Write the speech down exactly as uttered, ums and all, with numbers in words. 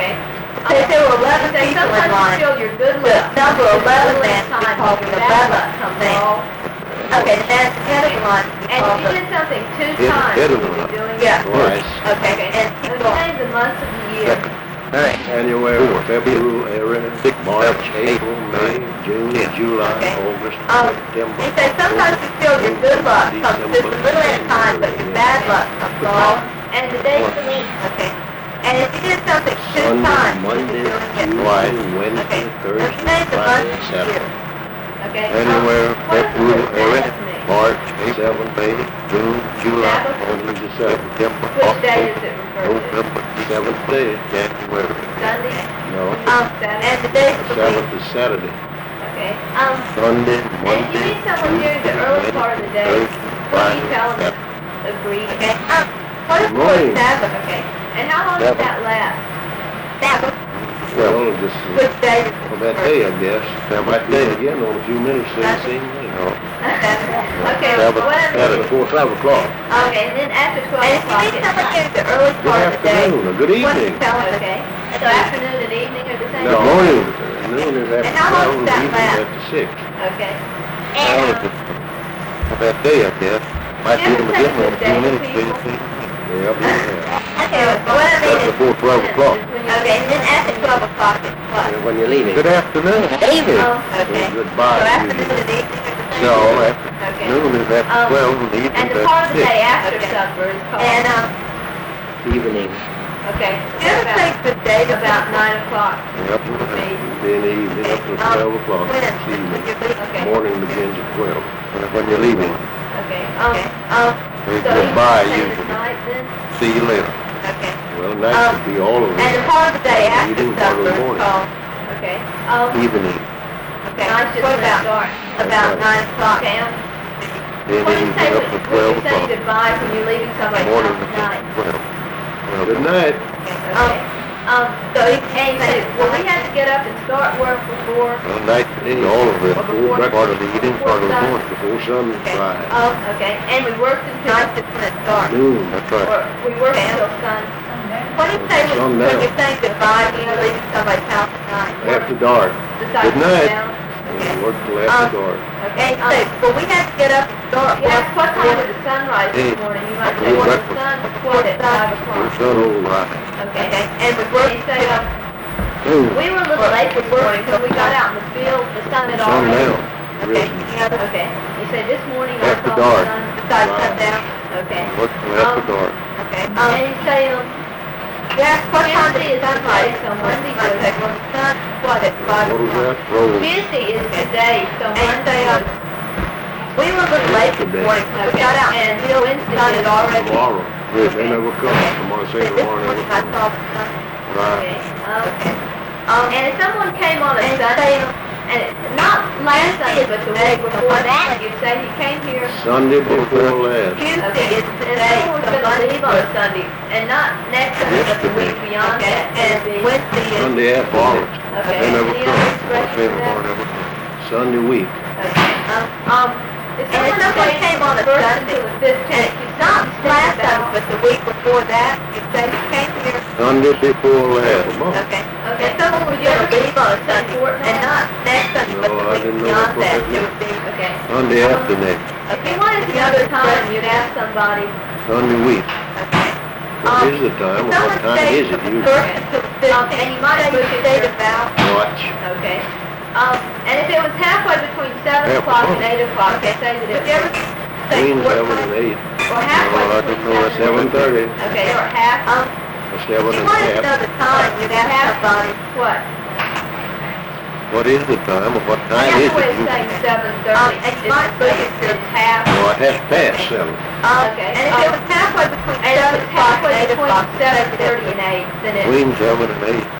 Okay. So if there were eleven Say people in sometimes you line, feel your good the luck. number Your eleven good then luck we time call when the your bad eleven luck comes thing. along. Okay, the next head of the line we And call if you the, did something two Yeah, times, head you of the would be line. doing yeah, it. Twice. okay, Okay. and And keep on. name the months of the year. Second. Third. January, February, Six, March, seven, eight, April, May, nine, June, ten. July, Okay. August, Um, September. They say sometimes you feel your good luck comes just a little at a time, but your bad luck comes along. And the days of the week. Okay. And if you did something two Sunday, times, you Monday, would be doing it. Tuesday, Okay. Wednesday, Let's Thursday, name the Friday, month of the Saturday. year. Okay. January, Um, what does the word February, Sabbath mean? March, April, May, June, July, Sabbath? August, September, Which day October, is it referred to? November, Seventh day. January. Sunday? No, Um, and the days of the week. seventh is Saturday. Okay. Um, Sunday, and if you Monday, meet someone during the early part of the day, Thursday, what do you Friday, tell them? Saturday. Agree. Okay. Um, what is the Good word morning. Sabbath? Okay. And how long does Sabbath. that last? Sabbath. Well, just Which day? for that day, I guess. That might be again on a few minutes, soon, see, you know. Okay. Sabbath, What I'm That's before five o'clock. Okay, and then after twelve And if you o'clock, meet it's someone night. during the early Good part of the day, afternoon, or good what do you evening. tell them? Okay. So afternoon and evening are the same? No, morning, noon is after And how long twelve, does that evening last? after six. Okay. Well, And, if it's for that day, I guess. Might You do them ever again take in a a few day, minutes, people? maybe. Yeah, I'll be there. Okay, but what I mean That's is, before twelve o'clock. okay, and then after twelve o'clock, it's what? Yeah, when you're leaving. Good afternoon. Evening. Oh, Okay. So Goodbye. afternoon and evening are the same? No, Okay. afternoon is after Um, twelve, and the and evening the is part of after the six. day after Okay. supper is called? And, um, Evening, Okay. do you ever About- take the day to About nine o'clock. Yep. Okay. then the evening up to Um, twelve o'clock. when? It's evening. When you're leaving? Okay. Morning begins at twelve. When you're leaving. Okay. Um, Okay, um, Say so you goodbye, say usually. the night then? See you later. okay. Well, night Um, could be all of And the it. part of the day after Evening, part of supper the is morning. called, Okay. Um, Evening. okay, night's just what when it about, starts. about right. nine o'clock? Okay. Um, Then what do you evening say up when, to when twelve you're saying o'clock. goodbye when you're leaving somebody's Morning house at begins night? at twelve. Twelve Good o'clock. night. Okay. Um, so you and you say, well, we have to get up and start work before, Well, night is all of it. Or before- Part of the evening, part of the before morning. Before sunrise. um, okay, and we worked until, Night is when it starts. Noon. That's right. or we worked until sun. What do you say when, when Sundown. you're saying goodbye when you're leaving somebody's house at night? After dark. The sun Good goes night. down. We work till Um, after dark. Okay, And you say, um, well, we have to get up and start yes, work what time before, did the sun rise this Hey, morning? You might say, before well, the breakfast. sun was at five The o'clock. sun will rise. Okay, okay, and we and work you say, um, Noon. we were a little late this morning because we got out in the field, the sun had Sun already. down. okay, Risen. any other, Okay, you said this morning I After saw dark. the sun. besides sundown? Okay, Work till after Um, dark. Okay, and um, you say, um, yeah, what time Tuesday did is the sun the rise? day, so Monday I say, goes. well, the sun, what, at five What was o'clock? that? Roll. Tuesday is today, so And you say, Monday um, was. we were a little late this morning, so we got out And and the field, Wednesday the sun had is already. Tomorrow. Yes. They never come. Tomorrow, say Say, this tomorrow never morning I come. saw the sun. Right. Okay, um, Okay. Um, and if someone came on a and you Sunday, say, um, and it- not last Sunday, but the week before that, you'd say he came here. Sunday before last. Tuesday Okay, is and today, someone was so gonna Monday, leave on a Sunday, and not next Sunday, but the week beyond okay, that, and it'd be. Wednesday is, Sunday after Tomorrow. next. Okay, They never any come. other Say expression for tomorrow that? never come. Sunday week. Okay, um, um, if And someone if someone stayed came from on the a first Sunday, until the fifteenth, you not said last about. Sunday, but the week before that, you say he came here. Sunday before last. Okay. Okay, And someone was gonna leave on a Sunday, and not next Sunday, but No, the I week didn't know beyond that's what that, that it would be. Okay. Sunday after next. If you wanted the other time, you'd ask somebody, Sunday week. Okay. What Um, is the time? If What someone time stays is it from the usually? first until the Um, fifteenth, and you might say put you it stayed there. about, Watch. okay, um, and if it was halfway between seven Half o'clock o'clock. and eight o'clock, they say that would it you ever was, say Between what seven time? and eight. or halfway No, I between don't know, seven Seven and eight. thirty. Okay, or half, Um, Or if seven you and wanted to half. know the time, you'd ask somebody, what? What is the time, or what time is Halfway it? is saying seven Um, thirty, and you might put it to- it's half, No, it has passed seven. um, Okay. and if it was halfway between and if seven it's o'clock and halfway eight between o'clock, seven thirty and eight, then it's. Between seven and eight.